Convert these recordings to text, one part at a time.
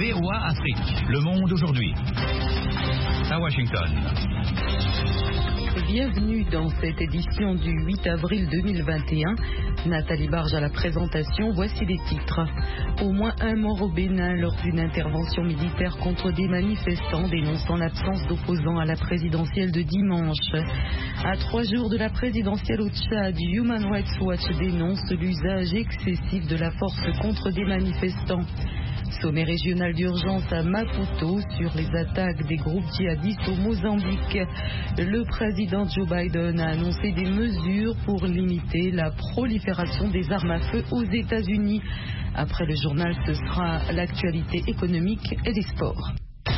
VOA Afrique, le monde aujourd'hui. À Washington. Bienvenue dans cette édition du 8 avril 2021. Nathalie Barge à la présentation, voici les titres. Au moins un mort au Bénin lors d'une intervention militaire contre des manifestants dénonçant l'absence d'opposants à la présidentielle de dimanche. À 3 jours de la présidentielle au Tchad, Human Rights Watch dénonce l'usage excessif de la force contre des manifestants. Sommet régional d'urgence à Maputo sur les attaques des groupes djihadistes au Mozambique. Le président Joe Biden a annoncé des mesures pour limiter la prolifération des armes à feu aux États-Unis. Après le journal, ce sera l'actualité économique et des sports.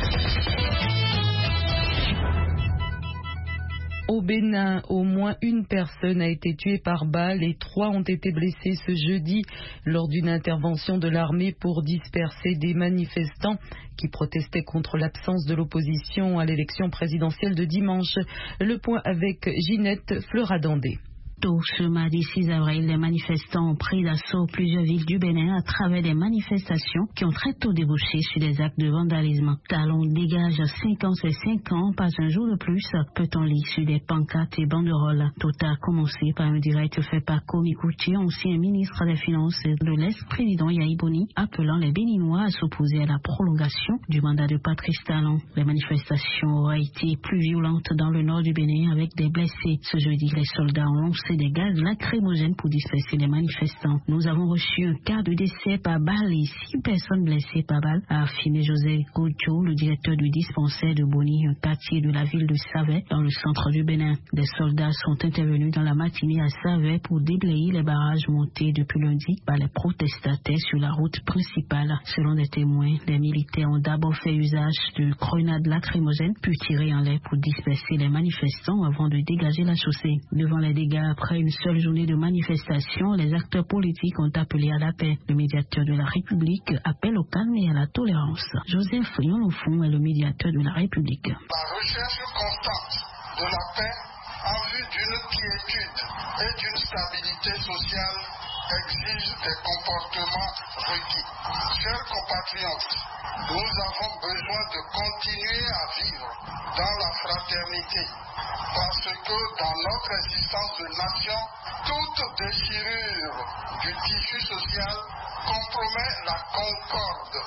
Au Bénin, au moins une personne a été tuée par balle et 3 ont été blessés ce jeudi lors d'une intervention de l'armée pour disperser des manifestants qui protestaient contre l'absence de l'opposition à l'élection présidentielle de dimanche. Le point avec Ginette Fleuradandé. Ce mardi 6 avril, les manifestants ont pris d'assaut plusieurs villes du Bénin à travers des manifestations qui ont très tôt débouché sur des actes de vandalisme. Talon dégage 5 ans, c'est 5 ans, pas un jour de plus, peut-on lire sur des pancartes et banderoles. Tout a commencé par un direct fait par Komikuti, ancien ministre des Finances de l'ex-président Yahi Boni, appelant les Béninois à s'opposer à la prolongation du mandat de Patrice Talon. Les manifestations auraient été plus violentes dans le nord du Bénin avec des blessés. Ce jeudi, les soldats ont lancé des gaz lacrymogènes pour disperser les manifestants. Nous avons reçu un cas de décès par balle et 6 personnes blessées par balle, a affirmé José Goudjo, le directeur du dispensaire de Boni, un quartier de la ville de Savet, dans le centre du Bénin. Des soldats sont intervenus dans la matinée à Savet pour déblayer les barrages montés depuis lundi par les protestataires sur la route principale. Selon des témoins, les militaires ont d'abord fait usage de grenades lacrymogènes, puis tiré en l'air pour disperser les manifestants avant de dégager la chaussée. Devant les dégâts, après une seule journée de manifestation, les acteurs politiques ont appelé à la paix. Le médiateur de la République appelle au calme et à la tolérance. Joseph Yonofon est le médiateur de la République. La recherche constante de la paix en vue d'une quiétude et d'une stabilité sociale exige des comportements requis. Chers compatriotes, nous avons besoin de continuer à vivre dans la fraternité parce que dans notre existence de nation, toute déchirure du tissu social compromet la concorde,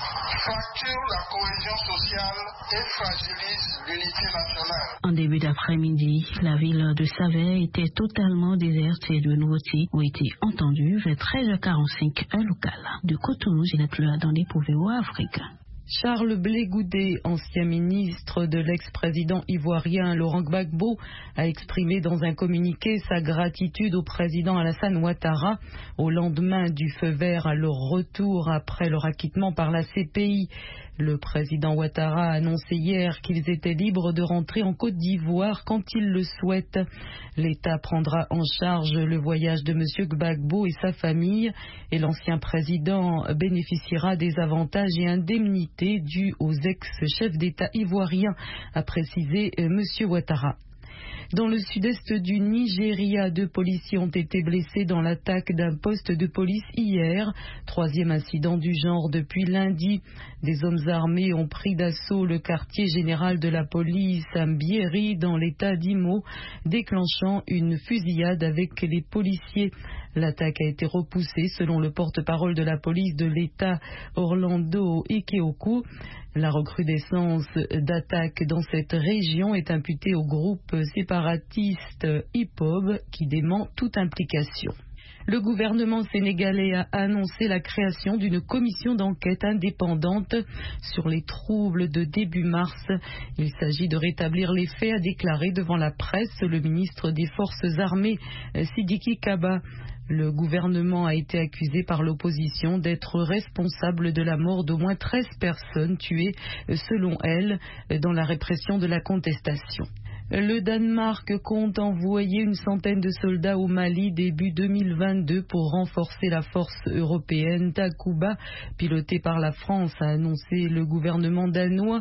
fracture la cohésion sociale et fragilise l'unité nationale. En début d'après-midi, la ville de Savet était totalement déserte et de nouveaux tirs ont été entendus vers 13h45 heure locale. De Cotonou, Ginette Fleuradandé pour VOA Afrique. Charles Blé Goudé, ancien ministre de l'ex-président ivoirien Laurent Gbagbo, a exprimé dans un communiqué sa gratitude au président Alassane Ouattara au lendemain du feu vert à leur retour après leur acquittement par la CPI. Le président Ouattara a annoncé hier qu'ils étaient libres de rentrer en Côte d'Ivoire quand ils le souhaitent. L'État prendra en charge le voyage de M. Gbagbo et sa famille et l'ancien président bénéficiera des avantages et indemnités dus aux ex-chefs d'État ivoiriens, a précisé M. Ouattara. Dans le sud-est du Nigeria, 2 policiers ont été blessés dans l'attaque d'un poste de police hier. 3e incident du genre depuis lundi. Des hommes armés ont pris d'assaut le quartier général de la police à Mbieri dans l'état d'Imo, déclenchant une fusillade avec les policiers. L'attaque a été repoussée selon le porte-parole de la police de l'État, Orlando Ikeoku. La recrudescence d'attaques dans cette région est imputée au groupe séparatiste IPOB qui dément toute implication. Le gouvernement sénégalais a annoncé la création d'une commission d'enquête indépendante sur les troubles de début mars. Il s'agit de rétablir les faits, a déclaré devant la presse le ministre des Forces armées, Sidiki Kaba. Le gouvernement a été accusé par l'opposition d'être responsable de la mort d'au moins 13 personnes tuées, selon elle, dans la répression de la contestation. Le Danemark compte envoyer une centaine de soldats au Mali début 2022 pour renforcer la force européenne Takuba, pilotée par la France, a annoncé le gouvernement danois.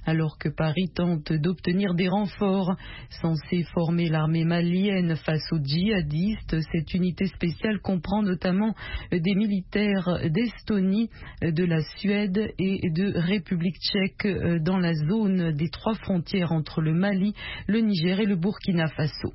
alors que Paris tente d'obtenir des renforts. Censée former l'armée malienne face aux djihadistes, cette unité spéciale comprend notamment des militaires d'Estonie, de la Suède et de République tchèque dans la zone des 3 frontières entre le Mali, le Niger et le Burkina Faso.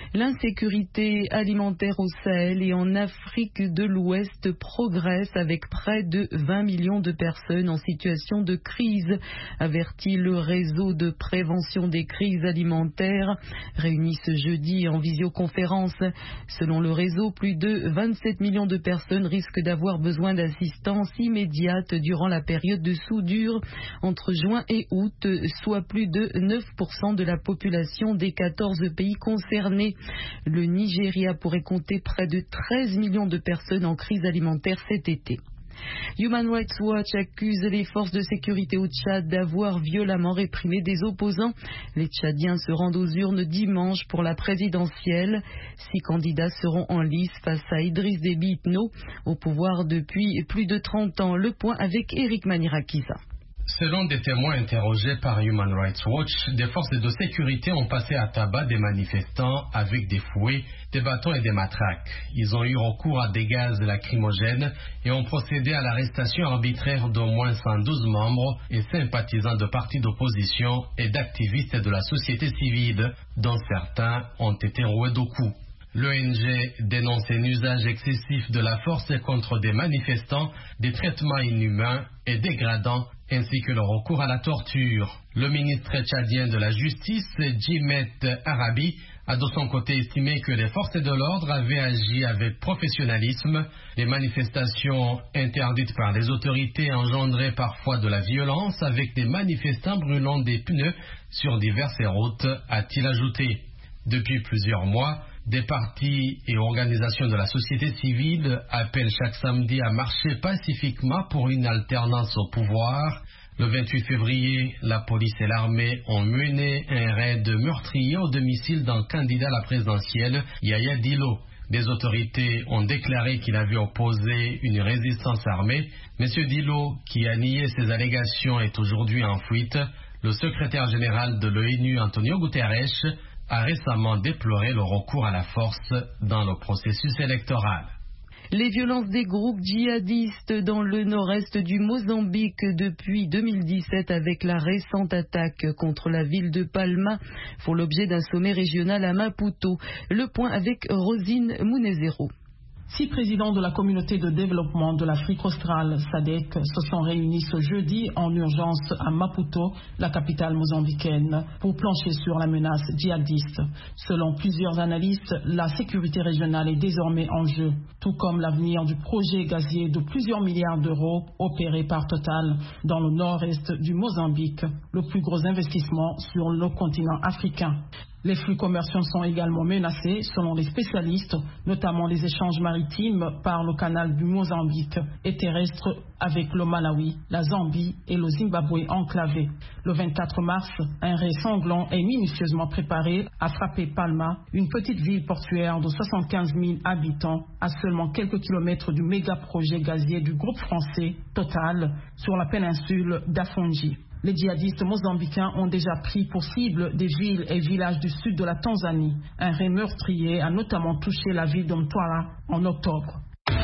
L'insécurité alimentaire au Sahel et en Afrique de l'Ouest progresse avec près de 20 millions de personnes en situation de crise, avertit le réseau de prévention des crises alimentaires, réuni ce jeudi en visioconférence. Selon le réseau, plus de 27 millions de personnes risquent d'avoir besoin d'assistance immédiate durant la période de soudure entre juin et août, soit plus de 9% de la population des 14 pays concernés. Le Nigeria pourrait compter près de 13 millions de personnes en crise alimentaire cet été. Human Rights Watch accuse les forces de sécurité au Tchad d'avoir violemment réprimé des opposants. Les Tchadiens se rendent aux urnes dimanche pour la présidentielle. 6 candidats seront en lice face à Idriss Déby Itno, au pouvoir depuis plus de 30 ans. Le point avec Eric Manirakiza. Selon des témoins interrogés par Human Rights Watch, des forces de sécurité ont passé à tabac des manifestants avec des fouets, des bâtons et des matraques. Ils ont eu recours à des gaz lacrymogènes et ont procédé à l'arrestation arbitraire d'au moins 112 membres et sympathisants de partis d'opposition et d'activistes de la société civile, dont certains ont été roués de coups. L'ONG dénonce un usage excessif de la force contre des manifestants, des traitements inhumains et dégradants, ainsi que le recours à la torture. Le ministre tchadien de la Justice, Djimet Arabi, a de son côté estimé que les forces de l'ordre avaient agi avec professionnalisme. Les manifestations interdites par les autorités engendraient parfois de la violence, avec des manifestants brûlant des pneus sur diverses routes, a-t-il ajouté. Depuis plusieurs mois, des partis et organisations de la société civile appellent chaque samedi à marcher pacifiquement pour une alternance au pouvoir. Le 28 février, la police et l'armée ont mené un raid meurtrier au domicile d'un candidat à la présidentielle, Yaya Dillo. Les autorités ont déclaré qu'il avait opposé une résistance armée. Monsieur Dillo, qui a nié ces allégations, est aujourd'hui en fuite. Le secrétaire général de l'ONU, Antonio Guterres, a récemment déploré le recours à la force dans le processus électoral. Les violences des groupes djihadistes dans le nord-est du Mozambique depuis 2017 avec la récente attaque contre la ville de Palma font l'objet d'un sommet régional à Maputo. Le point avec Rosine Munezero. 6 présidents de la communauté de développement de l'Afrique australe, SADC, se sont réunis ce jeudi en urgence à Maputo, la capitale mozambicaine, pour plancher sur la menace djihadiste. Selon plusieurs analystes, la sécurité régionale est désormais en jeu, tout comme l'avenir du projet gazier de plusieurs milliards d'euros opéré par Total dans le nord-est du Mozambique, le plus gros investissement sur le continent africain. Les flux commerciaux sont également menacés, selon les spécialistes, notamment les échanges maritimes par le canal du Mozambique et terrestres avec le Malawi, la Zambie et le Zimbabwe enclavés. Le 24 mars, un raid sanglant et minutieusement préparé a frappé Palma, une petite ville portuaire de 75 000 habitants, à seulement quelques kilomètres du méga-projet gazier du groupe français Total sur la péninsule d'Afonji. Les djihadistes mozambicains ont déjà pris pour cible des villes et villages du sud de la Tanzanie. Un raid meurtrier a notamment touché la ville de Mtwara en octobre.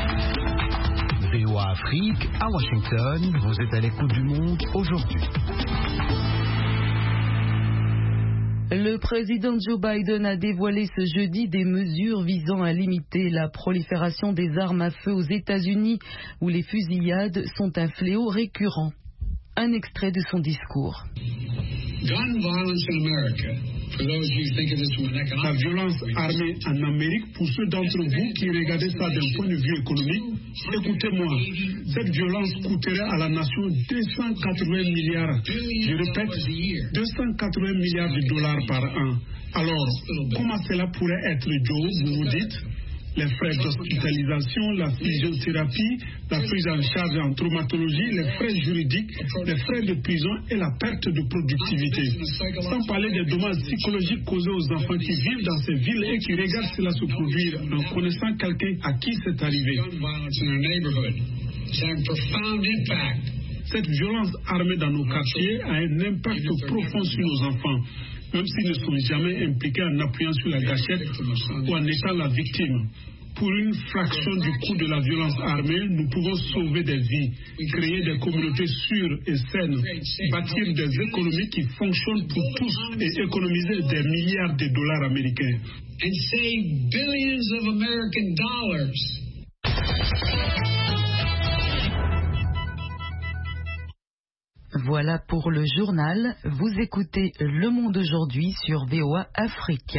VOA Afrique, à Washington, vous êtes à l'écoute du monde aujourd'hui. Le président Joe Biden a dévoilé ce jeudi des mesures visant à limiter la prolifération des armes à feu aux États-Unis, où les fusillades sont un fléau récurrent. Un extrait de son discours. La violence armée en Amérique, pour ceux d'entre vous qui regardez ça d'un point de vue économique, écoutez-moi, cette violence coûterait à la nation 280 milliards, je répète, 280 milliards de dollars par an. Alors, comment cela pourrait être, Joe, vous vous dites? Les frais d'hospitalisation, la physiothérapie, la prise en charge en traumatologie, les frais juridiques, les frais de prison et la perte de productivité. Sans parler des dommages psychologiques causés aux enfants qui vivent dans ces villes et qui regardent cela se produire en connaissant quelqu'un à qui c'est arrivé. Cette violence armée dans nos quartiers a un impact profond sur nos enfants, même s'ils ne sont jamais impliqués en appuyant sur la gâchette ou en étant la victime. Pour une fraction du coût de la violence armée, nous pouvons sauver des vies, créer des communautés sûres et saines, bâtir des économies qui fonctionnent pour tous et économiser des milliards de dollars américains. And save billions of American dollars. Voilà pour le journal. Vous écoutez Le Monde aujourd'hui sur VOA Afrique.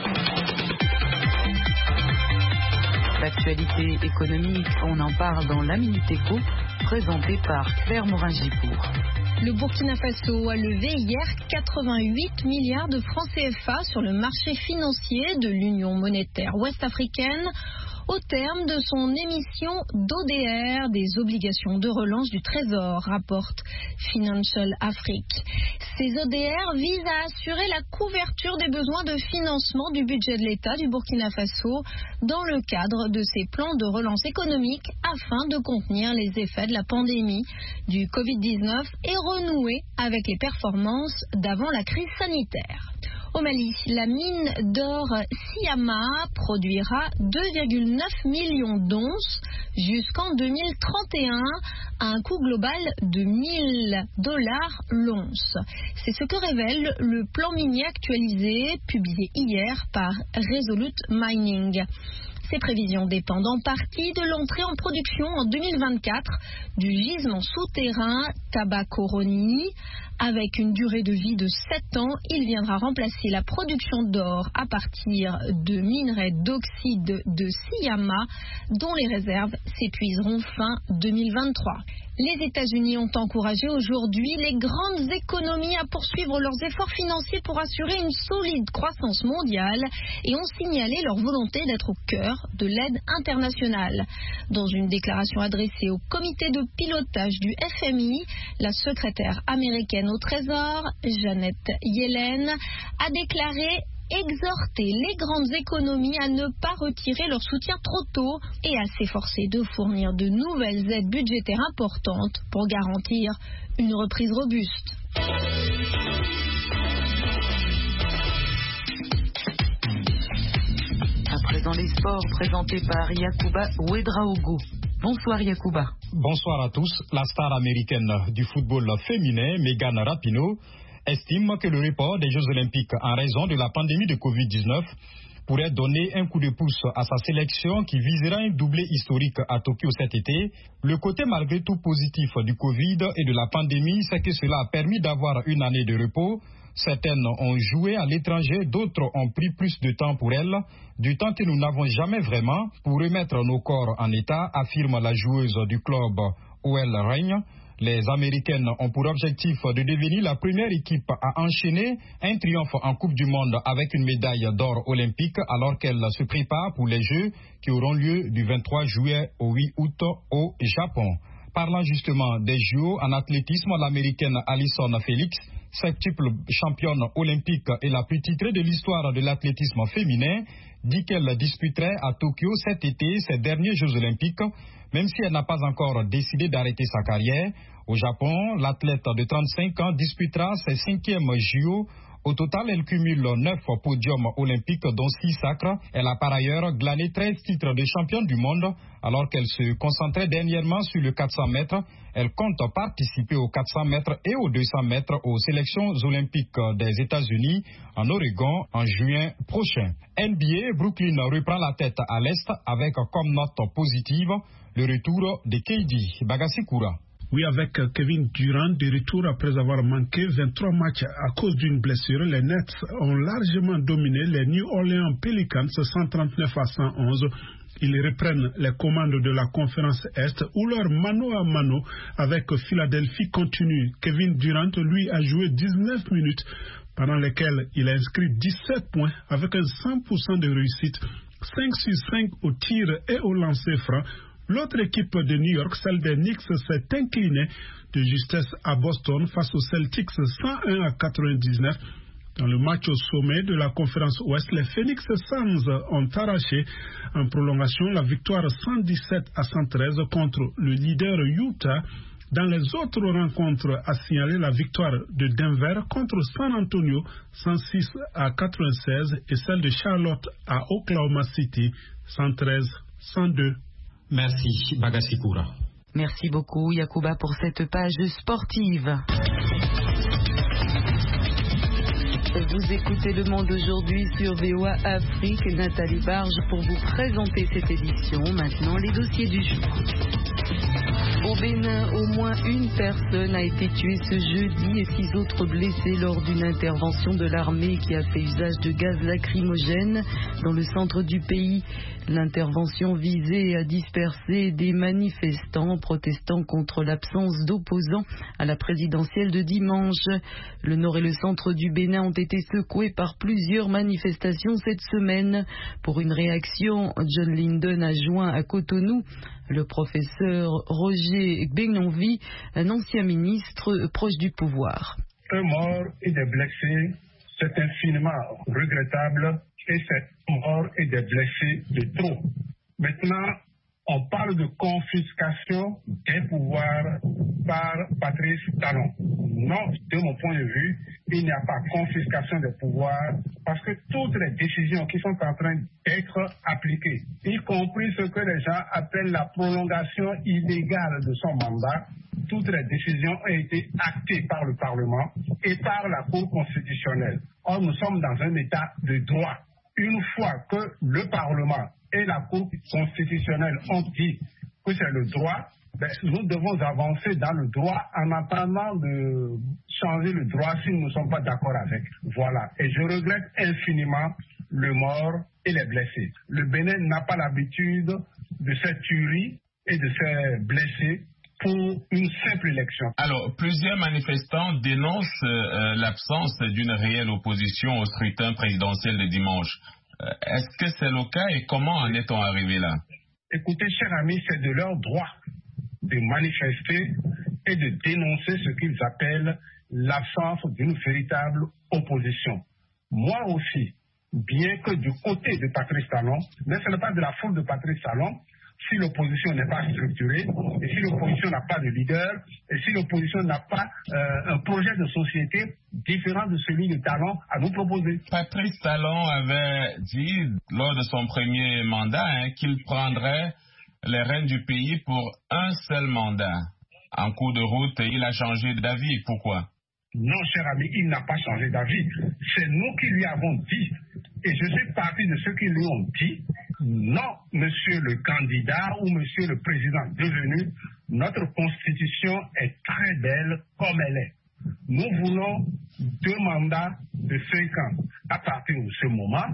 L'actualité économique, on en parle dans la Minute Éco, présentée par Claire Morin-Gipour. Le Burkina Faso a levé hier 88 milliards de francs CFA sur le marché financier de l'Union monétaire ouest-africaine au terme de son émission d'ODR, des obligations de relance du Trésor, rapporte Financial Afrique. Ces ODR visent à assurer la couverture des besoins de financement du budget de l'État du Burkina Faso dans le cadre de ses plans de relance économique afin de contenir les effets de la pandémie du Covid-19 et renouer avec les performances d'avant la crise sanitaire. Au Mali, la mine d'or Syama produira 2,9 millions d'onces jusqu'en 2031 à un coût global de $1,000 l'once. C'est ce que révèle le plan minier actualisé publié hier par Resolute Mining. Ces prévisions dépendent en partie de l'entrée en production en 2024 du gisement souterrain Tabakoroni. Avec une durée de vie de 7 ans, il viendra remplacer la production d'or à partir de minerais d'oxyde de Syama dont les réserves s'épuiseront fin 2023. Les États-Unis ont encouragé aujourd'hui les grandes économies à poursuivre leurs efforts financiers pour assurer une solide croissance mondiale et ont signalé leur volonté d'être au cœur de l'aide internationale. Dans une déclaration adressée au comité de pilotage du FMI, la secrétaire américaine au Trésor, Janet Yellen, a déclaré exhorter les grandes économies à ne pas retirer leur soutien trop tôt et à s'efforcer de fournir de nouvelles aides budgétaires importantes pour garantir une reprise robuste. À présent les sports présentés par Yacouba Ouedraogo. Bonsoir Yacouba. Bonsoir à tous. La star américaine du football féminin, Megan Rapinoe, estime que le report des Jeux Olympiques en raison de la pandémie de Covid-19 pourrait donner un coup de pouce à sa sélection qui visera un doublé historique à Tokyo cet été. Le côté malgré tout positif du Covid et de la pandémie, c'est que cela a permis d'avoir une année de repos. Certaines ont joué à l'étranger, d'autres ont pris plus de temps pour elles, du temps que nous n'avons jamais vraiment pour remettre nos corps en état, affirme la joueuse du club où elle règne. Les Américaines ont pour objectif de devenir la première équipe à enchaîner un triomphe en Coupe du Monde avec une médaille d'or olympique alors qu'elles se préparent pour les Jeux qui auront lieu du 23 juillet au 8 août au Japon. Parlant justement des JO, en athlétisme, l'Américaine Allyson Felix, septuple championne olympique et la plus titrée de l'histoire de l'athlétisme féminin, dit qu'elle disputerait à Tokyo cet été ses derniers Jeux olympiques, même si elle n'a pas encore décidé d'arrêter sa carrière. Au Japon, l'athlète de 35 ans disputera ses 5e JO. Au total, elle cumule 9 podiums olympiques, dont 6 sacres. Elle a par ailleurs glané 13 titres de championne du monde, alors qu'elle se concentrait dernièrement sur le 400 mètres. Elle compte participer aux 400 mètres et aux 200 mètres aux sélections olympiques des États-Unis en Oregon en juin prochain. NBA, Brooklyn reprend la tête à l'Est avec comme note positive le retour de KD Bagasikura. Oui, avec Kevin Durant de retour après avoir manqué 23 matchs à cause d'une blessure, les Nets ont largement dominé les New Orleans Pelicans 139 à 111. Ils reprennent les commandes de la conférence Est où leur mano à mano avec Philadelphie continue. Kevin Durant, lui, a joué 19 minutes pendant lesquelles il a inscrit 17 points avec un 100% de réussite, 5 sur 5 au tir et au lancer franc. L'autre équipe de New York, celle des Knicks, s'est inclinée de justesse à Boston face aux Celtics 101 à 99. Dans le match au sommet de la conférence Ouest, les Phoenix Suns ont arraché en prolongation la victoire 117 à 113 contre le leader Utah. Dans les autres rencontres, a signalé la victoire de Denver contre San Antonio 106-96 et celle de Charlotte à Oklahoma City 113-102. Merci Bagassi Koura. Merci beaucoup Yacouba pour cette page sportive. Vous écoutez Le Monde aujourd'hui sur VOA Afrique. Nathalie Barge pour vous présenter cette édition. Maintenant, les dossiers du jour. Au Bénin, au moins une personne a été tuée ce jeudi et 6 autres blessés lors d'une intervention de l'armée qui a fait usage de gaz lacrymogène dans le centre du pays. L'intervention visait à disperser des manifestants protestant contre l'absence d'opposants à la présidentielle de dimanche. Le nord et le centre du Bénin ont été secoués par plusieurs manifestations cette semaine. Pour une réaction, John Lyndon a joint à Cotonou le professeur Roger Gbenonvi, un ancien ministre proche du pouvoir. Un mort et des blessés, c'est infiniment regrettable et cette mort et des blessés de trop. Maintenant, on parle de confiscation des pouvoirs par Patrice Talon. Non, de mon point de vue, il n'y a pas confiscation des pouvoirs parce que toutes les décisions qui sont en train d'être appliquées, y compris ce que les gens appellent la prolongation illégale de son mandat, toutes les décisions ont été actées par le Parlement et par la Cour constitutionnelle. Or, nous sommes dans un état de droit. Une fois que le Parlement et la Cour constitutionnelle ont dit que c'est le droit, nous devons avancer dans le droit en attendant de changer le droit si nous ne sommes pas d'accord avec. Voilà. Et je regrette infiniment le mort et les blessés. Le Bénin n'a pas l'habitude de cette tuerie et de ces blessés pour une simple élection. Alors, plusieurs manifestants dénoncent l'absence d'une réelle opposition au scrutin présidentiel de dimanche. Est-ce que c'est le cas et comment en est-on arrivé là? Écoutez, chers amis, c'est de leur droit de manifester et de dénoncer ce qu'ils appellent l'absence d'une véritable opposition. Moi aussi, bien que du côté de Patrice Talon, mais ce n'est pas de la faute de Patrice Talon, si l'opposition n'est pas structurée, et si l'opposition n'a pas de leader, et si l'opposition n'a pas un projet de société différent de celui de Talon à nous proposer. Patrice Talon avait dit lors de son premier mandat qu'il prendrait les rênes du pays pour un seul mandat. En cours de route, il a changé d'avis. Pourquoi? Non, cher ami, il n'a pas changé d'avis. C'est nous qui lui avons dit, et je suis parti de ceux qui lui ont dit, non, monsieur le candidat ou monsieur le président devenu, notre constitution est très belle comme elle est. Nous voulons 2 mandats de 5 ans. À partir de ce moment,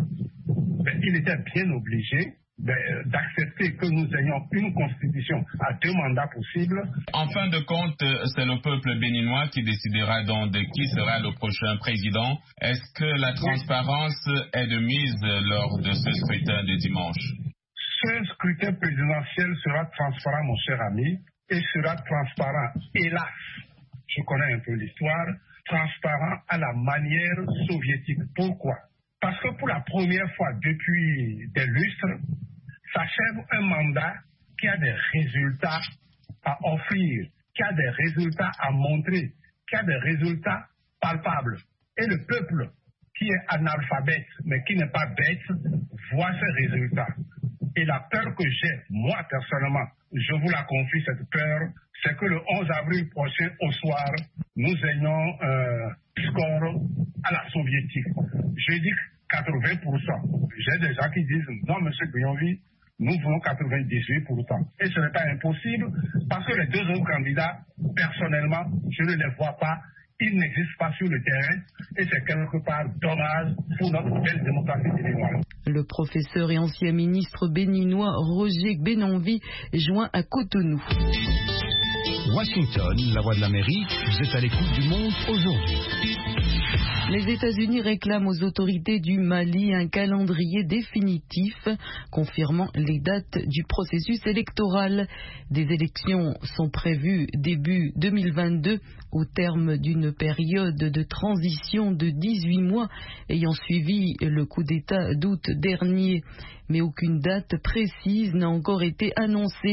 il était bien obligé d'accepter que nous ayons une constitution à 2 mandats possibles. En fin de compte, c'est le peuple béninois qui décidera donc de qui sera le prochain président. Est-ce que la transparence est de mise lors de ce scrutin de dimanche? Ce scrutin présidentiel sera transparent, mon cher ami, et sera transparent, hélas, je connais un peu l'histoire, transparent à la manière soviétique. Pourquoi? Parce que pour la première fois depuis des lustres, s'achève un mandat qui a des résultats à offrir, qui a des résultats à montrer, qui a des résultats palpables. Et le peuple qui est analphabète, mais qui n'est pas bête, voit ces résultats. Et la peur que j'ai, moi personnellement, je vous la confie, cette peur, c'est que le 11 avril prochain, au soir, nous ayons un score à la soviétique. Je dis 80%. J'ai des gens qui disent, non, M. Gbenonvi, nous voulons 98%. Et ce n'est pas impossible, parce que les 2 autres candidats, personnellement, je ne les vois pas. Ils n'existent pas sur le terrain et c'est quelque part dommage pour notre belle démocratie béninoise. Le professeur et ancien ministre béninois Roger Gbenonvi joint à Cotonou. Washington, la voix de l'Amérique, vous êtes à l'écoute du Monde aujourd'hui. Les États-Unis réclament aux autorités du Mali un calendrier définitif confirmant les dates du processus électoral. Des élections sont prévues début 2022 au terme d'une période de transition de 18 mois ayant suivi le coup d'État d'août dernier. Mais aucune date précise n'a encore été annoncée.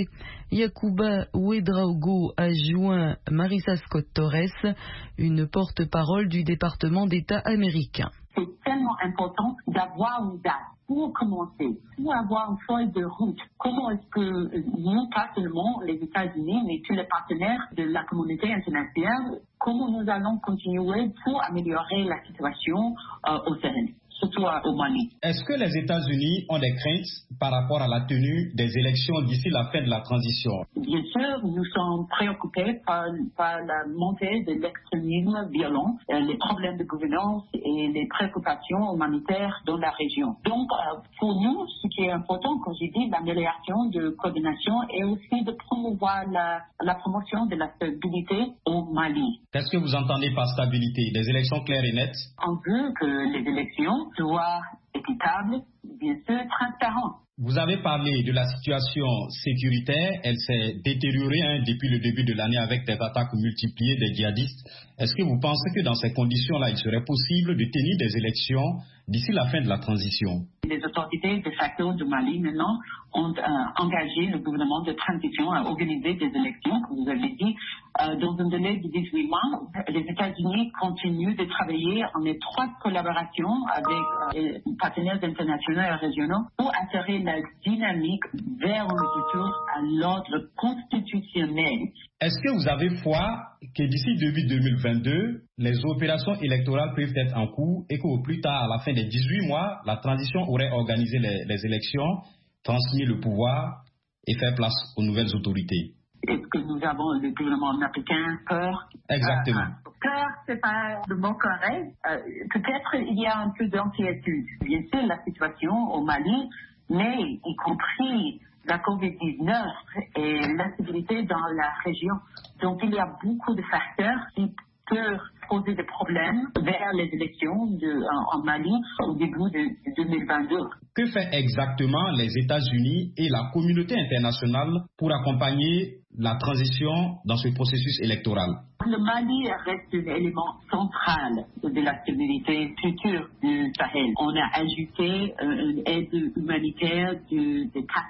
Yacouba Ouedraogo a joint Marissa Scott Torres, une porte-parole du département d'État américain. C'est tellement important d'avoir une date pour commencer, pour avoir une feuille de route. Comment est-ce que nous, pas seulement les États-Unis, mais tous les partenaires de la communauté internationale, comment nous allons continuer pour améliorer la situation au Sahel, surtout au Mali. Est-ce que les États-Unis ont des craintes par rapport à la tenue des élections d'ici la fin de la transition? Bien sûr, nous sommes préoccupés par la montée de l'extrémisme violent, les problèmes de gouvernance et les préoccupations humanitaires dans la région. Donc, pour nous, ce qui est important, comme j'ai dit, l'amélioration de coordination et aussi de promouvoir la promotion de la stabilité au Mali. Qu'est-ce que vous entendez par stabilité? Des élections claires et nettes? On veut que les élections soient équitables, bien sûr, transparentes. Vous avez parlé de la situation sécuritaire, elle s'est détériorée depuis le début de l'année avec des attaques multipliées des djihadistes. Est-ce que vous pensez que dans ces conditions-là, il serait possible de tenir des élections d'ici la fin de la transition? Les autorités de facto du Mali maintenant ont engagé le gouvernement de transition à organiser des élections, comme vous avez dit, dans un délai de 18 mois. Les États-Unis continuent de travailler en étroite collaboration avec les partenaires internationaux et régionaux pour assurer la dynamique vers un retour à l'ordre constitutionnel. Est-ce que vous avez foi que d'ici début 2022, les opérations électorales peuvent être en cours et qu'au plus tard, à la fin des 18 mois, la transition aurait organisé les élections, transmis le pouvoir et fait place aux nouvelles autorités? Est-ce que nous avons le gouvernement africain peur? Exactement. Peur, c'est pas le mot correct. Peut-être il y a un peu d'inquiétude. Bien sûr, la situation au Mali, mais y compris la COVID-19 et l'insécurité dans la région. Donc, il y a beaucoup de facteurs qui peuvent poser des problèmes vers les élections en Mali au début de 2022. Que fait exactement les États-Unis et la communauté internationale pour accompagner la transition dans ce processus électoral? Le Mali reste un élément central de la stabilité future du Sahel. On a ajouté une aide humanitaire de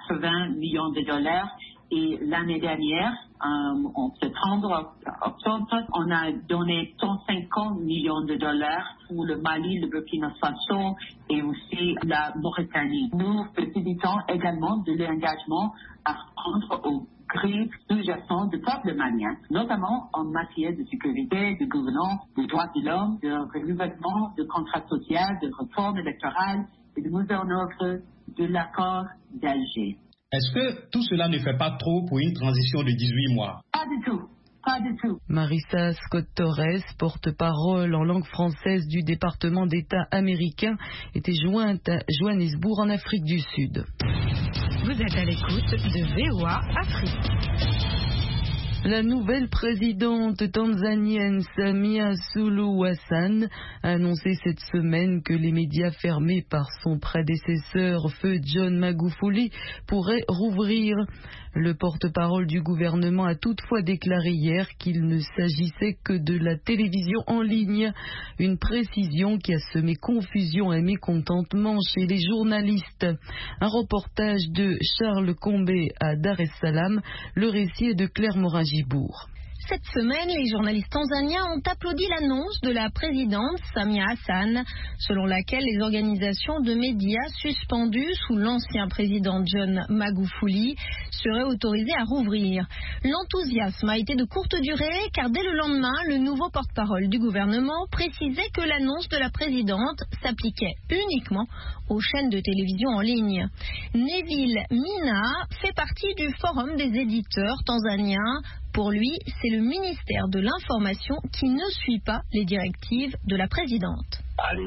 80 millions de dollars. Et l'année dernière, en septembre, octobre, on a donné 150 millions de dollars pour le Mali, le Burkina Faso et aussi la Mauritanie. Nous facilitons également de l'engagement à répondre aux crises sous-jacentes du peuple malien, notamment en matière de sécurité, de gouvernance, de droits de l'homme, de renouvellement de contrats sociaux, de réforme électorale et de mise en œuvre de l'accord d'Alger. Est-ce que tout cela ne fait pas trop pour une transition de 18 mois? Pas du tout. Pas du tout. Marissa Scott Torres, porte-parole en langue française du département d'État américain, était jointe à Johannesburg en Afrique du Sud. Vous êtes à l'écoute de VOA Afrique. La nouvelle présidente tanzanienne Samia Suluhu Hassan a annoncé cette semaine que les médias fermés par son prédécesseur, feu John Magufuli, pourraient rouvrir. Le porte-parole du gouvernement a toutefois déclaré hier qu'il ne s'agissait que de la télévision en ligne, une précision qui a semé confusion et mécontentement chez les journalistes. Un reportage de Charles Combé à Dar es Salaam, le récit est de Claire Morin-Gibourg. Cette semaine, les journalistes tanzaniens ont applaudi l'annonce de la présidente Samia Hassan, selon laquelle les organisations de médias suspendues sous l'ancien président John Magufuli seraient autorisées à rouvrir. L'enthousiasme a été de courte durée, car dès le lendemain, le nouveau porte-parole du gouvernement précisait que l'annonce de la présidente s'appliquait uniquement aux chaînes de télévision en ligne. Neville Mina fait partie du Forum des éditeurs tanzaniens. Pour lui, c'est le ministère de l'Information qui ne suit pas les directives de la présidente.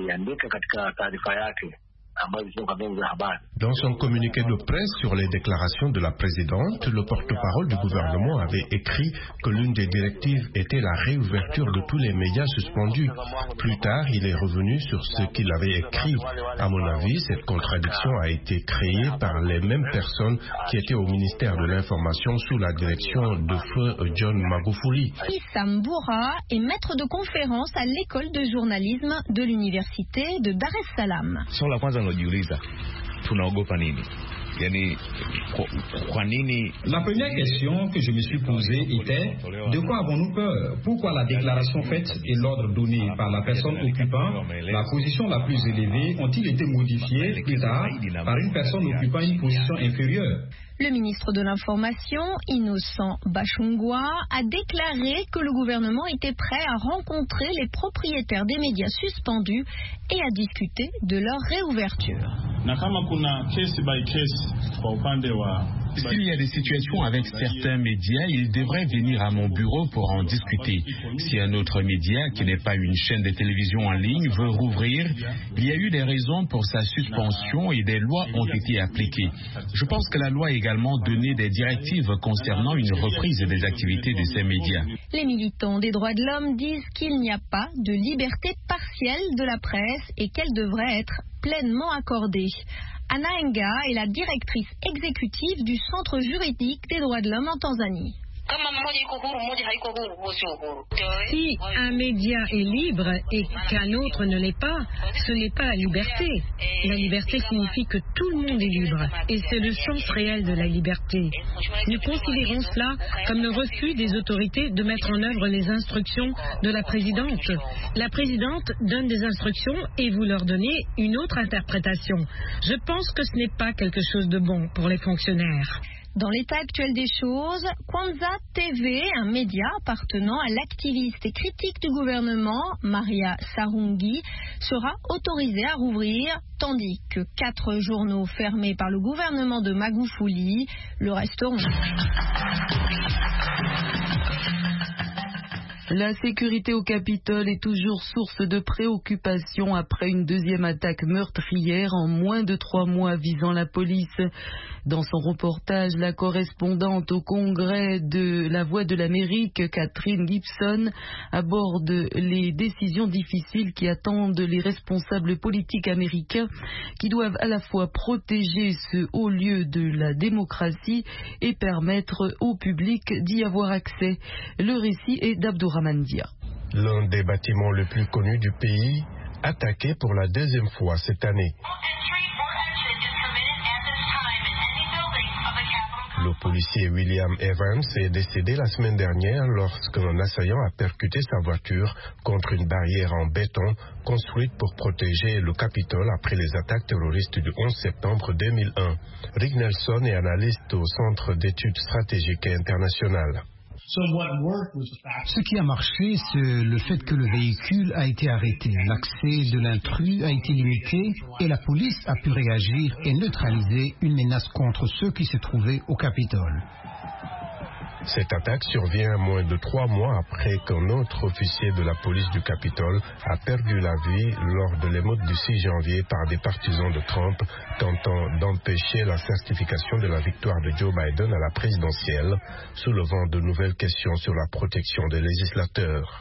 Dans son communiqué de presse sur les déclarations de la présidente, le porte-parole du gouvernement avait écrit que l'une des directives était la réouverture de tous les médias suspendus. Plus tard, il est revenu sur ce qu'il avait écrit. À mon avis, cette contradiction a été créée par les mêmes personnes qui étaient au ministère de l'Information sous la direction de feu John Magufuli. Issam Boura est maître de conférence à l'école de journalisme de l'université de Dar es Salaam. La première question que je me suis posée était de quoi avons-nous peur? Pourquoi la déclaration faite et l'ordre donné par la personne occupant la position la plus élevée ont-ils été modifiés plus tard par une personne occupant une position inférieure? Le ministre de l'Information, Innocent Bachungwa, a déclaré que le gouvernement était prêt à rencontrer les propriétaires des médias suspendus et à discuter de leur réouverture. S'il y a des situations avec certains médias, ils devraient venir à mon bureau pour en discuter. Si un autre média, qui n'est pas une chaîne de télévision en ligne, veut rouvrir, il y a eu des raisons pour sa suspension et des lois ont été appliquées. Je pense que la loi a également donné des directives concernant une reprise des activités de ces médias. Les militants des droits de l'homme disent qu'il n'y a pas de liberté partielle de la presse et qu'elle devrait être pleinement accordée. Anna Enga est la directrice exécutive du Centre juridique des droits de l'homme en Tanzanie. Si un média est libre et qu'un autre ne l'est pas, ce n'est pas la liberté. La liberté signifie que tout le monde est libre et c'est le sens réel de la liberté. Nous considérons cela comme le refus des autorités de mettre en œuvre les instructions de la présidente. La présidente donne des instructions et vous leur donnez une autre interprétation. Je pense que ce n'est pas quelque chose de bon pour les fonctionnaires. Dans l'état actuel des choses, Kwanza TV, un média appartenant à l'activiste et critique du gouvernement, Maria Sarungi, sera autorisé à rouvrir, tandis que 4 journaux fermés par le gouvernement de Magufuli le resteront. La sécurité au Capitole est toujours source de préoccupation après une deuxième attaque meurtrière en moins de 3 mois visant la police. Dans son reportage, la correspondante au Congrès de La Voix de l'Amérique, Catherine Gibson, aborde les décisions difficiles qui attendent les responsables politiques américains qui doivent à la fois protéger ce haut lieu de la démocratie et permettre au public d'y avoir accès. Le récit est d'Abdourahmane Dia. L'un des bâtiments les plus connus du pays, attaqué pour la deuxième fois cette année. Le policier William Evans est décédé la semaine dernière lorsqu'un assaillant a percuté sa voiture contre une barrière en béton construite pour protéger le Capitole après les attaques terroristes du 11 septembre 2001. Rick Nelson est analyste au Centre d'études stratégiques et internationales. Ce qui a marché, c'est le fait que le véhicule a été arrêté, l'accès de l'intrus a été limité et la police a pu réagir et neutraliser une menace contre ceux qui se trouvaient au Capitole. Cette attaque survient moins de 3 mois après qu'un autre officier de la police du Capitole a perdu la vie lors de l'émeute du 6 janvier par des partisans de Trump tentant d'empêcher la certification de la victoire de Joe Biden à la présidentielle, soulevant de nouvelles questions sur la protection des législateurs.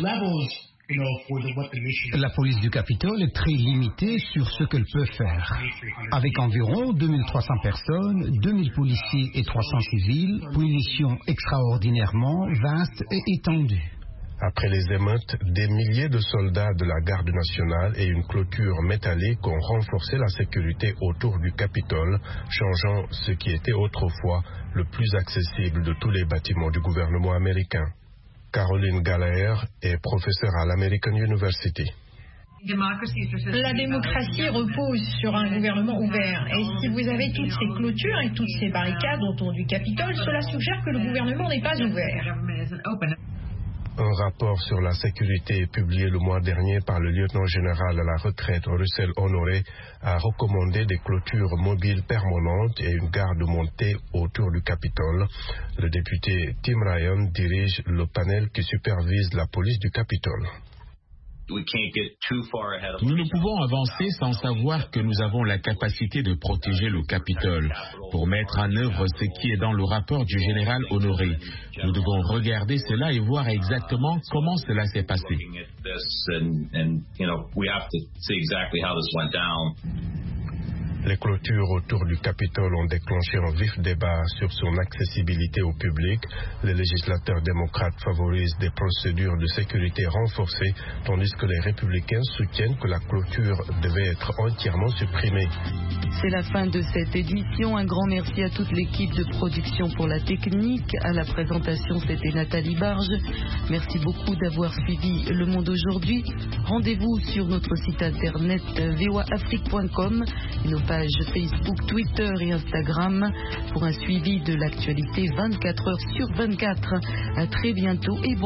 La police du Capitole est très limitée sur ce qu'elle peut faire. Avec environ 2300 personnes, 2000 policiers et 300 civils, pour une mission extraordinairement vaste et étendue. Après les émeutes, des milliers de soldats de la garde nationale et une clôture métallique ont renforcé la sécurité autour du Capitole, changeant ce qui était autrefois le plus accessible de tous les bâtiments du gouvernement américain. Caroline Gallagher est professeure à l'American University. La démocratie repose sur un gouvernement ouvert. Et si vous avez toutes ces clôtures et toutes ces barricades autour du Capitole, cela suggère que le gouvernement n'est pas ouvert. Un rapport sur la sécurité publié le mois dernier par le lieutenant-général à la retraite Russell Honoré a recommandé des clôtures mobiles permanentes et une garde montée autour du Capitole. Le député Tim Ryan dirige le panel qui supervise la police du Capitole. Nous ne pouvons avancer sans savoir que nous avons la capacité de protéger le Capitole pour mettre en œuvre ce qui est dans le rapport du général Honoré. Nous devons regarder cela et voir exactement comment cela s'est passé. Les clôtures autour du Capitole ont déclenché un vif débat sur son accessibilité au public. Les législateurs démocrates favorisent des procédures de sécurité renforcées, tandis que les républicains soutiennent que la clôture devait être entièrement supprimée. C'est la fin de cette édition. Un grand merci à toute l'équipe de production pour la technique. À la présentation, c'était Nathalie Barge. Merci beaucoup d'avoir suivi Le Monde aujourd'hui. Rendez-vous sur notre site internet voaafrique.com et nos pages Facebook, Twitter et Instagram pour un suivi de l'actualité 24 heures sur 24. À très bientôt et bon